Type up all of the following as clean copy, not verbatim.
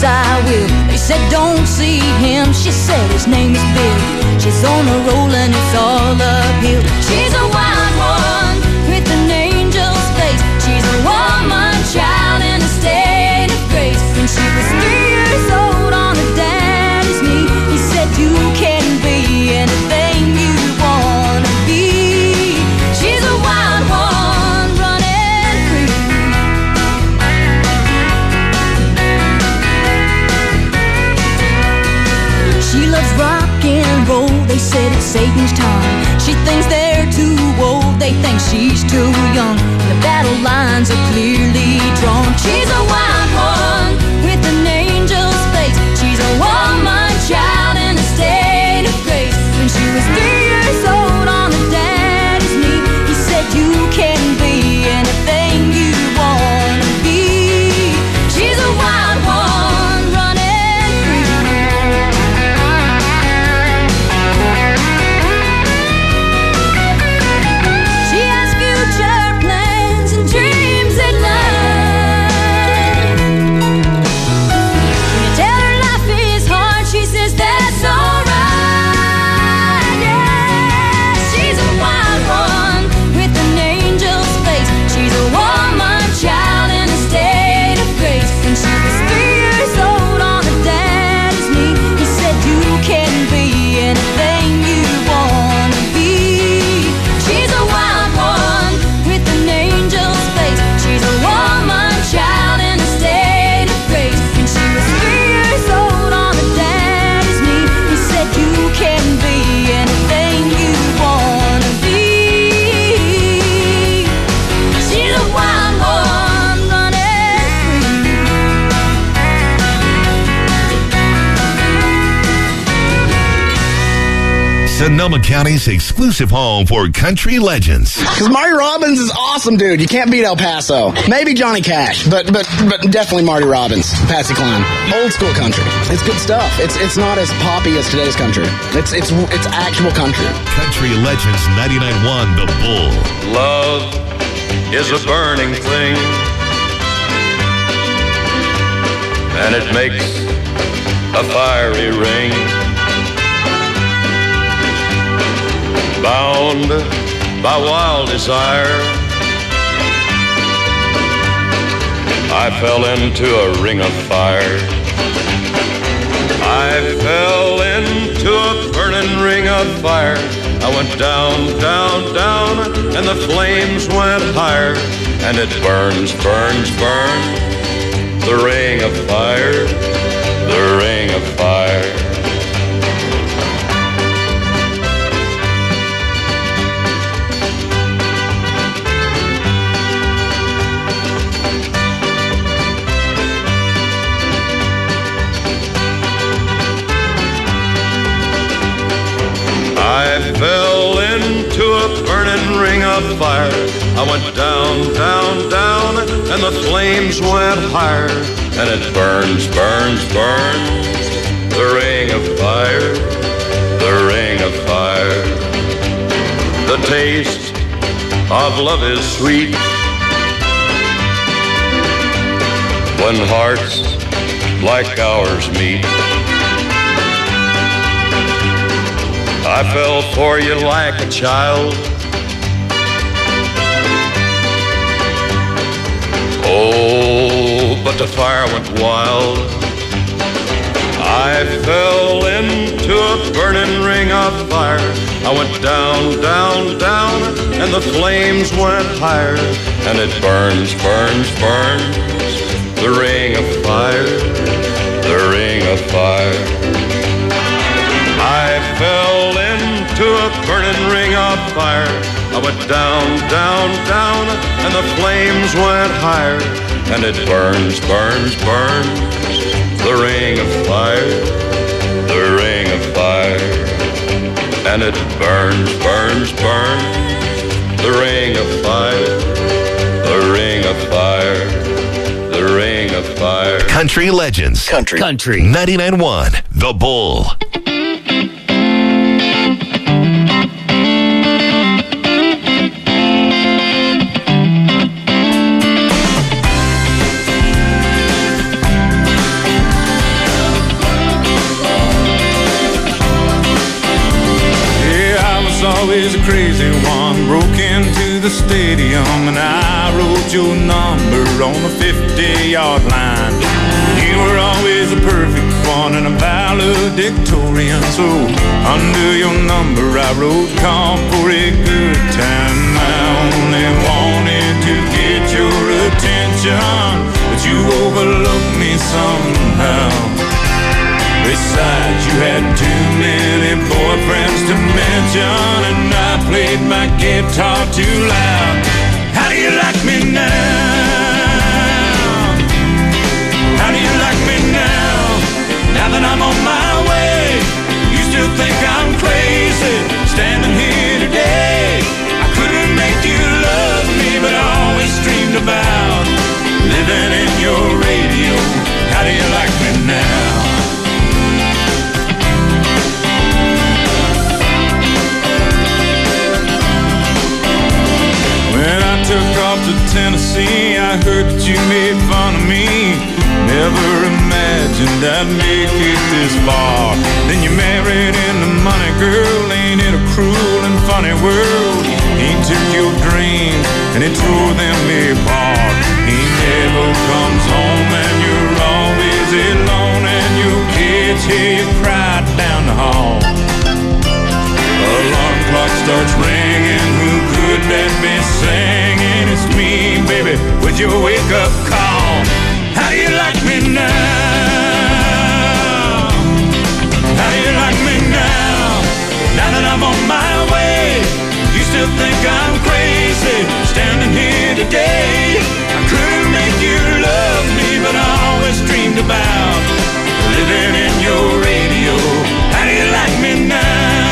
yes I will. They said don't see him, she said his name is Bill. She's on a roll and it's all uphill. She's a wild one with an angel's face. She's a woman child in a state of grace. When she was 3 years old on her daddy's knee, he said you can be anything you wanna be. She's a wild one running free. She loves rock and roll, they said it's Satan's time. She thinks they're too old, they think she's too young. The battle lines are clearly drawn. She's a wild one with an angel's face. She's a woman child in a state of grace. When she was 3 years old on her daddy's knee, he said you can be anything you wanna be. She's a wild one running free. She has future plans and dreams at night. When you tell her life is hard, she says that's alright. Yeah, she's a wild one with an angel's face. She's a woman child in a state of grace. When she was 3 years old on her daddy's knee, he said you can be anything you wanna be. She's a wild one with an angel's face. She's a woman child in a state of grace. When she was 3 years old on her daddy's knee, he said you can be anything you wanna be. She's a wild one running free. Sonoma County's exclusive home for country legends. Because Marty Robbins is awesome, dude. You can't beat El Paso. Maybe Johnny Cash, but definitely Marty Robbins. Patsy Cline. Old school country. It's good stuff. It's not as poppy as today's country. It's actual country. Country Legends 99.1 The Bull. Love is a burning thing, and it makes a fiery ring. Bound by wild desire, I fell into a ring of fire. I fell into a burning ring of fire. I went down, down, down, and the flames went higher. And it burns, burns, burns, the ring of fire, the ring of fire. I fell into a burning ring of fire. I went down, down, down, and the flames went higher. And it burns, burns, burns, the ring of fire, the ring of fire. The taste of love is sweet when hearts like ours meet. I fell for you like a child. Oh, but the fire went wild. I fell into a burning ring of fire. I went down, down, down, and the flames went higher. And it burns, burns, burns, the ring of fire, the ring of fire. I fell into a burning ring of fire. I went down, down, down, and the flames went higher. And it burns, burns, burns, the ring of fire, the ring of fire. And it burns, burns, burns, the ring of fire, the ring of fire, the ring of fire. Country Legends. Country. 99.1 The Bull. always a crazy one. Broke into the stadium and I wrote your number on the 50-yard line. You were always a perfect one and a valedictorian. So under your number I wrote, call for a good time. I only wanted to get your attention, but you overlooked me somehow. Besides, you had too many boyfriends to mention, and I played my guitar too loud. How do you like me now? How do you like me now? Now that I'm on my way, you still think I'm crazy, standing here today. I couldn't make you love me, but I always dreamed about living in your radio. How do you like me now? When I took off to Tennessee, I heard that you made fun of me. Never imagined I'd make it this far. Then you married into money, girl. Ain't it a cruel and funny world? He took your dreams and he tore them apart. He never comes home and you're always alone, and your kids hear you cry down the hall. Alarm clock starts ringing, who could that be singing? It's me, baby, with your wake-up call. How do you like me now? How do you like me now? Now that I'm on my way, you still think I'm crazy, standing here today. I couldn't make you love me, but I always dreamed about living in your radio. How do you like me now?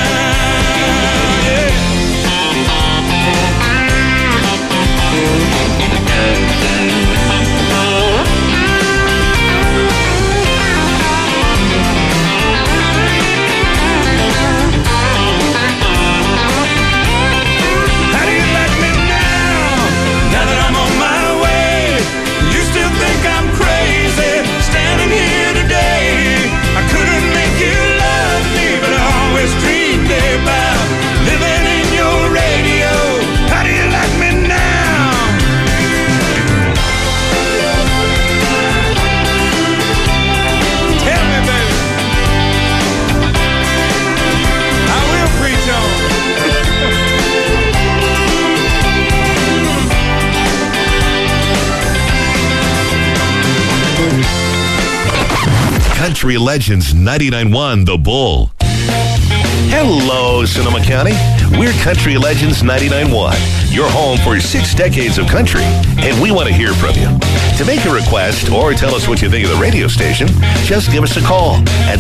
Country Legends 99.1 The Bull. Hello, Sonoma County. We're Country Legends 99.1, your home for 6 decades of country, and we want to hear from you. To make a request or tell us what you think of the radio station, just give us a call at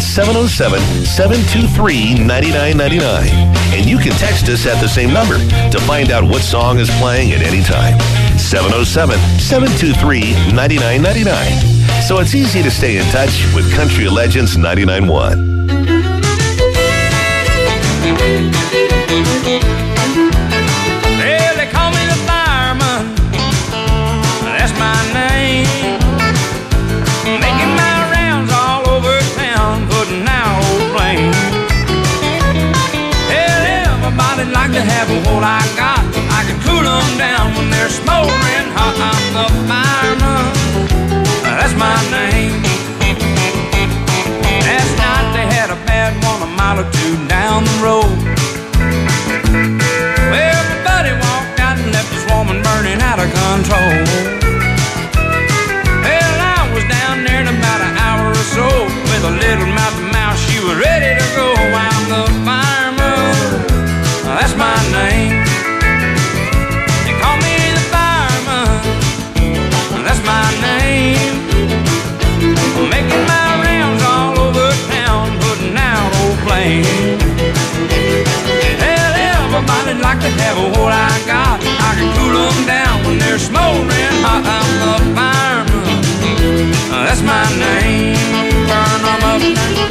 707-723-9999. And you can text us at the same number to find out what song is playing at any time. 707-723-9999. So it's easy to stay in touch with Country Legends 99.1. Well, they call me the fireman, that's my name. Making my rounds all over town, putting out old flames. Hell, everybody'd like to have what I got. I can cool them down when they're smoldering hot. I'm the fireman, that's my name. Last night they had a bad one a mile or two down the road. Well, my buddy walked out and left this woman burning out of control. Well, I was down there in about an hour or so. With a little mouth to mouth, she was ready to go. I'm the fireman, that's my name. They call me the fireman, that's my name. Making my rounds all over town, putting out old flames. Hell, everybody'd like to have what I got. I can cool them down when they're smoldering hot. I'm the fireman, that's my name. Burn them up now.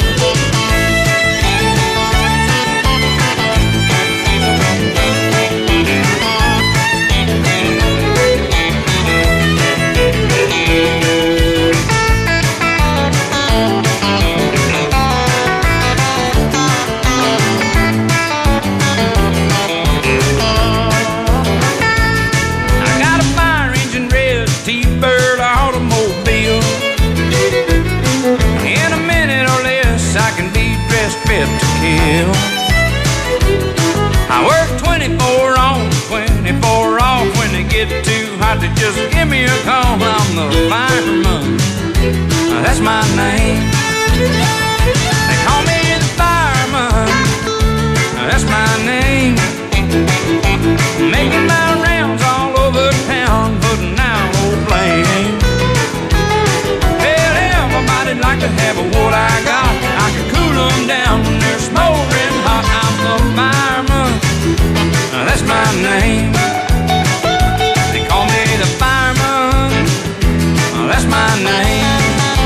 Somebody just give me a call. I'm the fireman. That's my name. They call me the fireman. That's my name. Making my rounds all over town, putting out old flame. Well, everybody'd like to have what I got. I can cool them down when they're smoldering hot. I'm the fireman. That's my name. They call me the fireman. That's my name.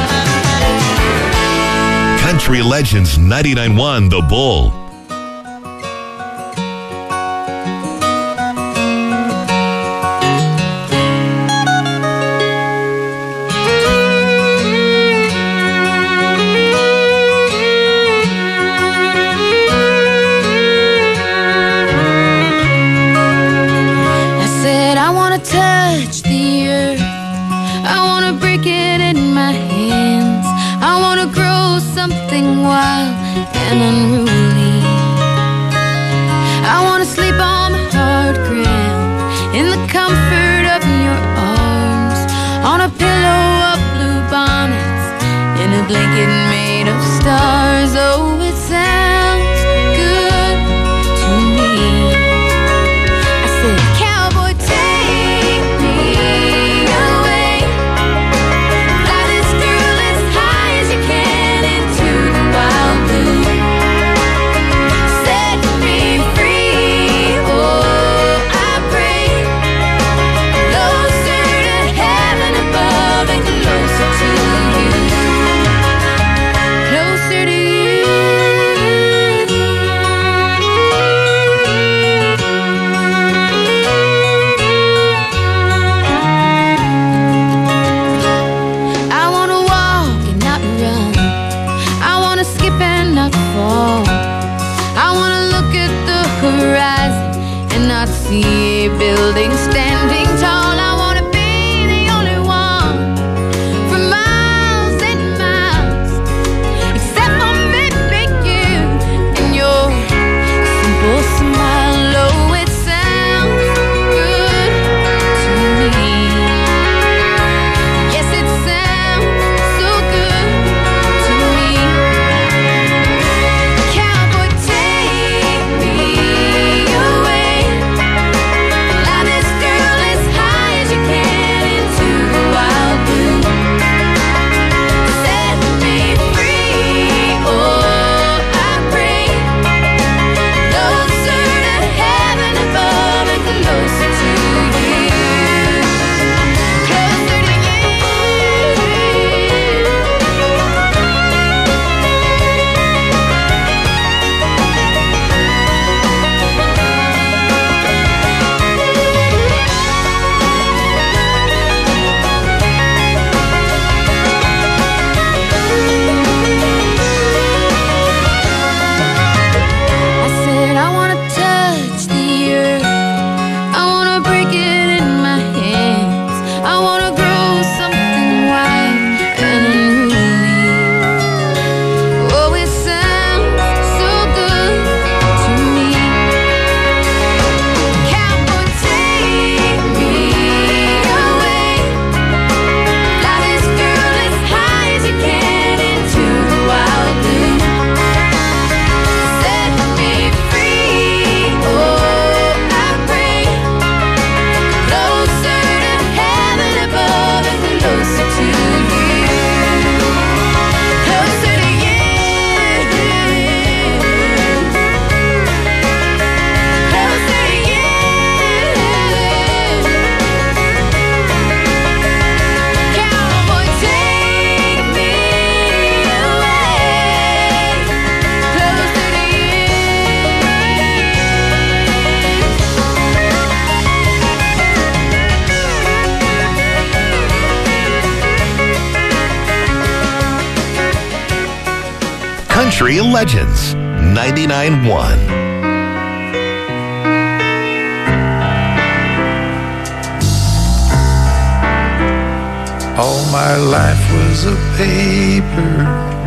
Country Legends 99.1 The Bull. Touch the earth, I wanna break it in my hands. I wanna grow something wild and unruly. I wanna sleep on the hard ground in the comfort of your arms, on a pillow of blue bonnets, in a blanket made of stars. Oh, it sounds good to me. I said, cowboy, take me away. Fly this girl as high as you can into the wild blue. Set me free, oh, I pray. Closer to heaven above and closer to you. Closer to you. I wanna walk and not run. I wanna skip and not fall. I wanna look at the horizon and not see a building standing tall. I wanna be the only one for miles and miles, except for maybe you and your simple smile. Oh, it sounds good to me. Yes, it sounds so good to me. Cowboy, take me away. Fly this girl as high as you can into the wild blue. Set me free, oh, I pray. Closer to heaven above and closer to you. Closer to you. I said I wanna touch the earth, I wanna break it in my hands. I wanna grow something wild and unruly. Oh, it sounds so good to me. Cowboy, take me away. Fly this girl as high as you can into the wild blue. Set me free, oh, I pray. Closer to heaven above and closer to you. Closer to you. Closer to you. Cowboy, take me away. Closer to Country Legends 99.1. All my life was a paper,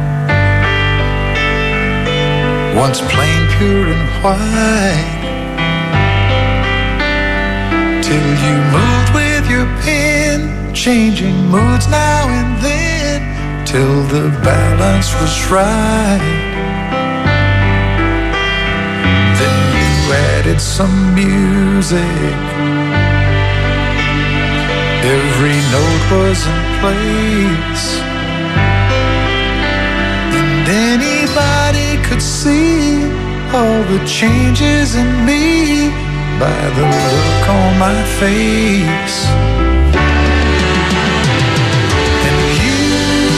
once plain, pure and white, till you moved with your pen, changing moods now and then till the balance was right. Then you added some music. Every note was in place, and anybody could see all the changes in me by the look on my face. And you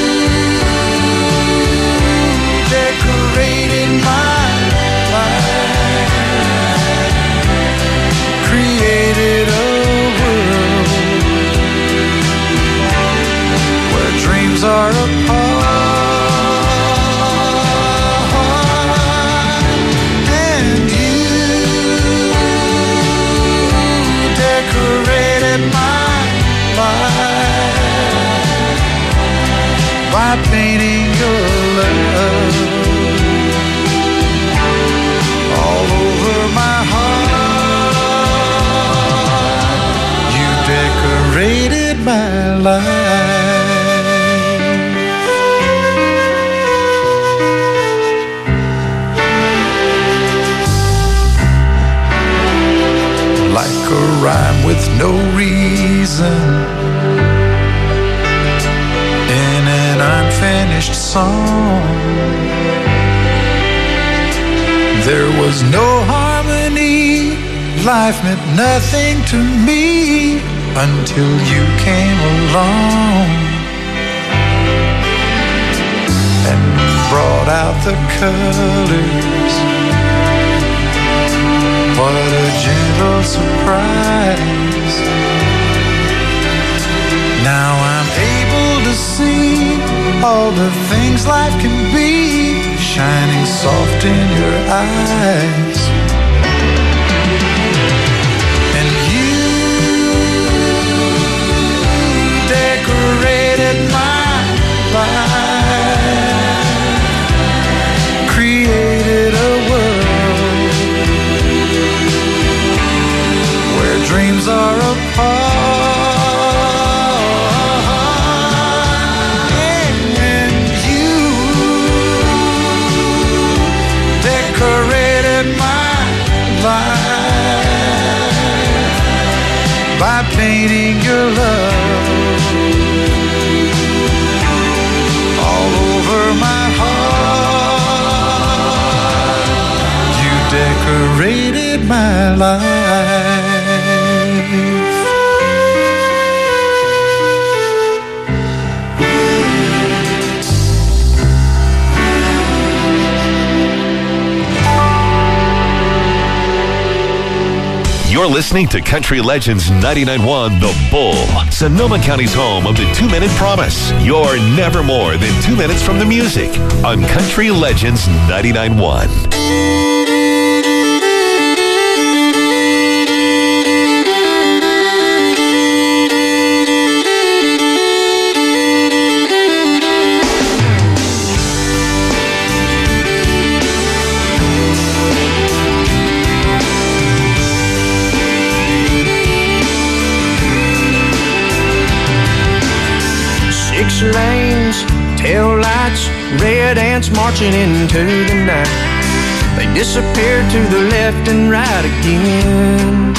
decorated my life, created a world where dreams are apart. By painting your love all over my heart, you decorated my life. Like a rhyme with no reason, unfinished song. There was no harmony, life meant nothing to me until you came along and brought out the colors. What a gentle surprise. Now I'm able to see all the things life can be, shining soft in your eyes. And you decorated my life, created a world where dreams are apart. By painting your love all over my heart, you decorated my life. You're listening to Country Legends 99.1 The Bull, Sonoma County's home of the 2-Minute Promise. You're never more than 2 minutes from the music on Country Legends 99.1. Lanes, tail lights, red ants marching into the night. They disappear to the left and right again.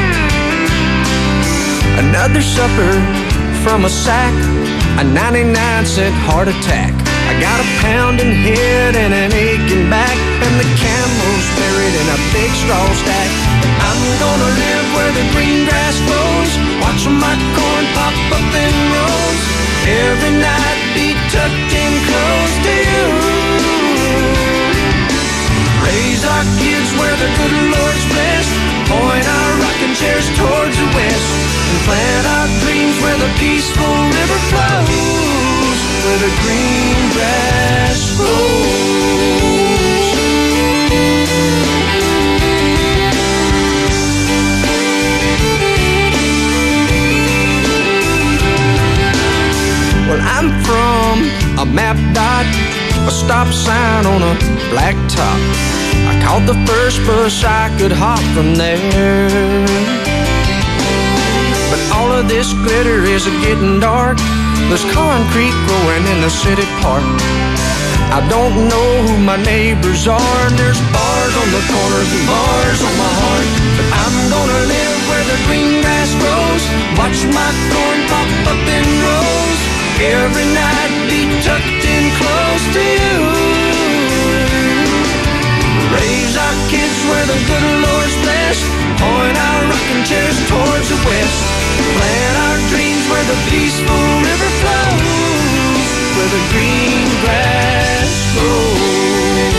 Another supper from a sack, a 99-cent heart attack. I got a pounding head and an aching back, and the camel's buried in a big straw stack. I'm gonna live where the green grass grows, watching my corn pop up in rows. Every night be tucked in close to you. Raise our kids where the good Lord's blessed, point our rocking chairs towards the west, and plant our dreams where the peaceful river flows, where the green grass grows. Well, I'm from a map dot, a stop sign on a black top. I caught the first bus I could hop from there. But all of this glitter is getting dark. There's concrete growing in the city park. I don't know who my neighbors are, and there's bars on the corners and bars on my heart. But I'm gonna live where the green grass grows, watch my corn pop up in rows, every night be tucked in close to you. Raise our kids where the good Lord's blessed, point our rocking chairs towards the west, plant our dreams where the peaceful river flows, where the green grass grows.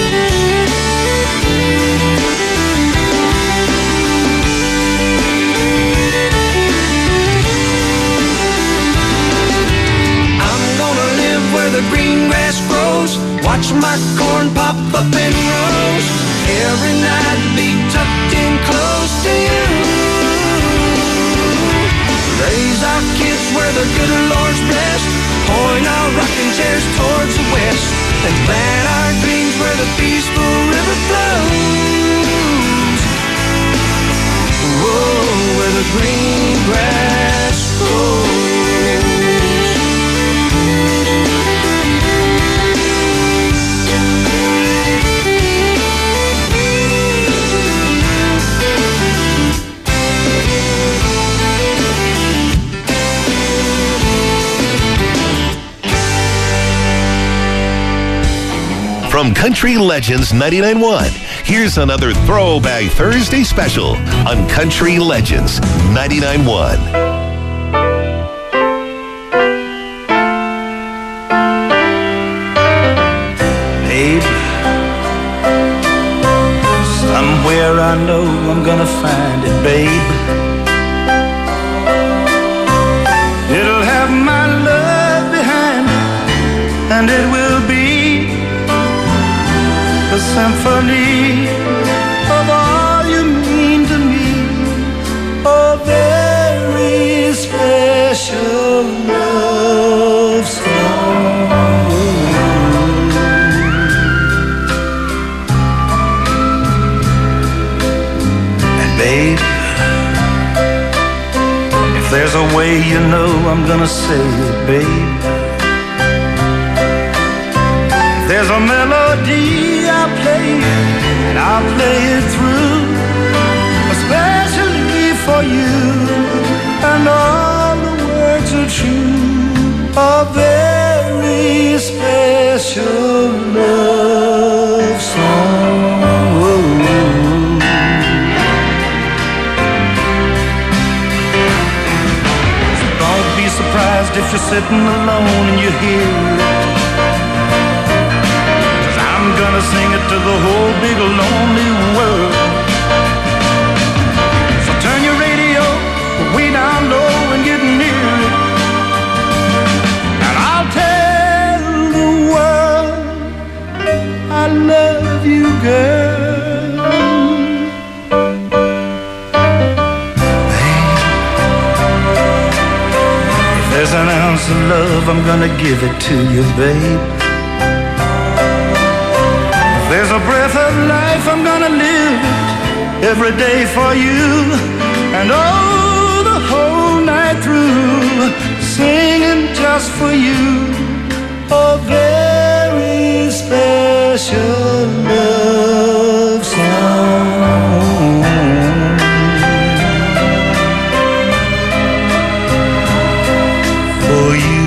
I'm gonna live where the green grass grows, watch my corn pop up in rows, every night be tucked in close to you. Raise our kids where the good Lord's blessed, point our rocking chairs towards the west, and plant our dreams where the peaceful river flows. Whoa, where the green grass grows. From Country Legends 99.1, here's another Throwback Thursday special on Country Legends 99.1. Babe, somewhere I know I'm gonna find it, babe. It'll have my love behind it, and it will be a symphony of all you mean to me, a very special love song. And babe, if there's a way, you know I'm gonna say it, babe. There's a melody I'll play, and I'll play it through, especially for you, and all the words are true, a very special love song. So don't be surprised if you're sitting alone and you hear it. I'm gonna sing it to the whole big lonely world. So turn your radio way down low and get near it, and I'll tell the world I love you, girl. Babe, if there's an ounce of love, I'm gonna give it to you, babe. There's a breath of life, I'm gonna live it every day for you, and oh, the whole night through, singing just for you, a very special love song. For you.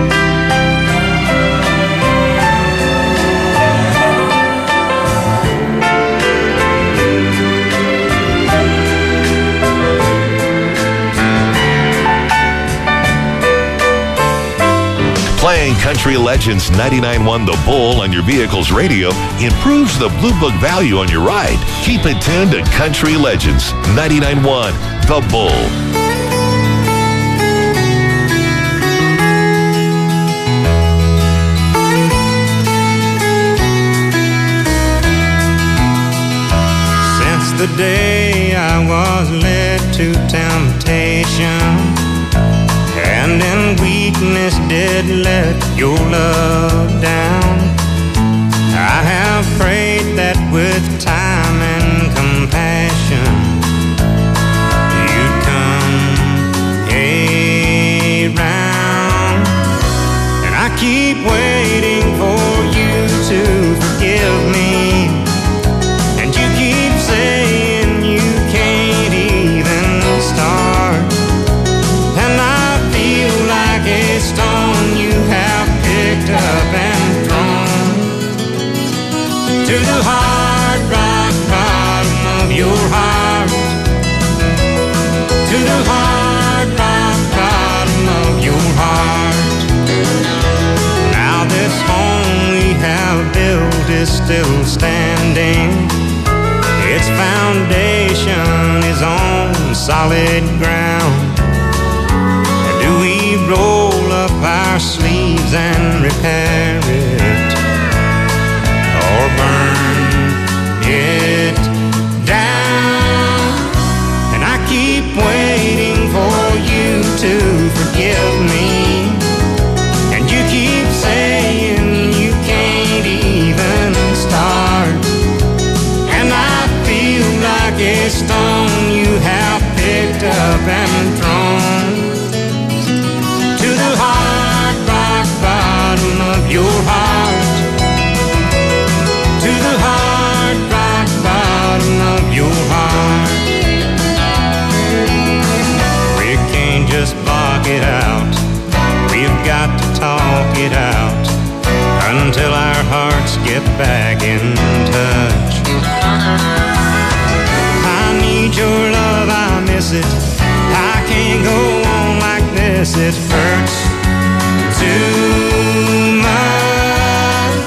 Playing Country Legends 99.1 The Bull on your vehicle's radio improves the Blue Book value on your ride. Keep it tuned to Country Legends 99.1 The Bull. Since the day I was led to temptation, and in weakness did let your love down, I have prayed that with time and compassion you'd come. Hey, the hard rock bottom of your heart, to the hard rock bottom of your heart. Now this home we have built is still standing. Its foundation is on solid ground. Do we roll up our sleeves and repair it, or burn it down? And I keep waiting for you to forgive me, and you keep saying you can't even start. And I feel like a stone you have picked up and thrown to the hard rock bottom of your heart, to the hard rock bottom of your heart. We can't just block it out, we've got to talk it out until our hearts get back in touch. I need your love, I miss it. I can't go on like this, it hurts too much.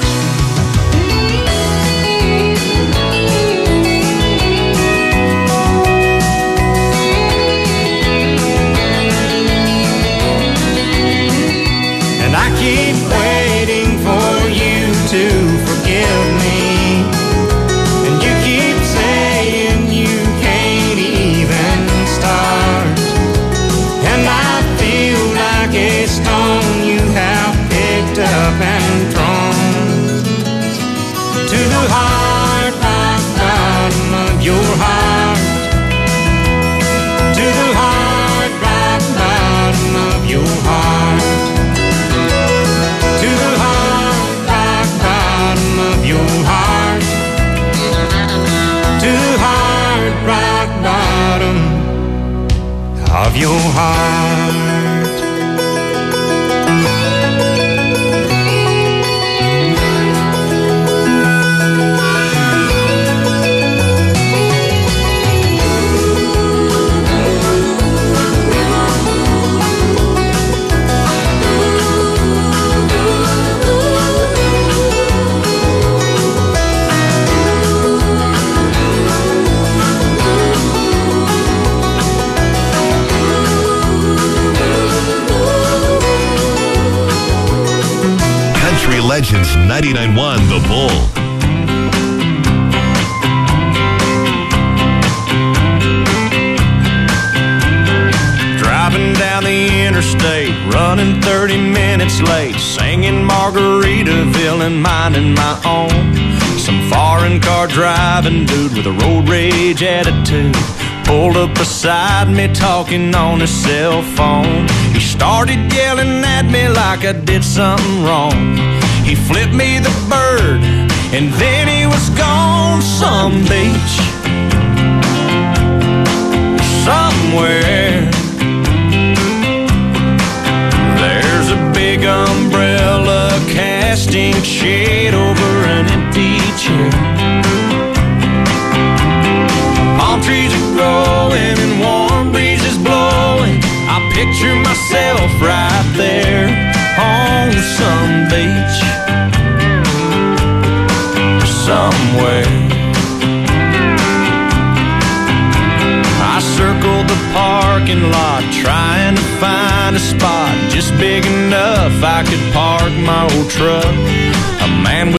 And I keep waiting for you to forgive me, and you keep saying you can't even start. And I feel like a stone you have picked up and thrown to the hard rock bottom of your heart, to the hard rock bottom of your heart, to the hard rock bottom of your heart, to the hard rock bottom of your heart. Country Legends 99.1 The Bull. Driving down the interstate, running 30 minutes late, singing Margaritaville and minding my own. Some foreign car driving dude with a road rage attitude pulled up beside me talking on his cell phone. He started yelling at me like I did something wrong. He flipped me the bird and then he was gone. Some beach somewhere, there's a big umbrella casting shade over an empty chair. Palm trees are growing and warm breezes blowing. I picture myself right there on some beach somewhere. I circled the parking lot trying to find a spot just big enough I could park my old truck. A man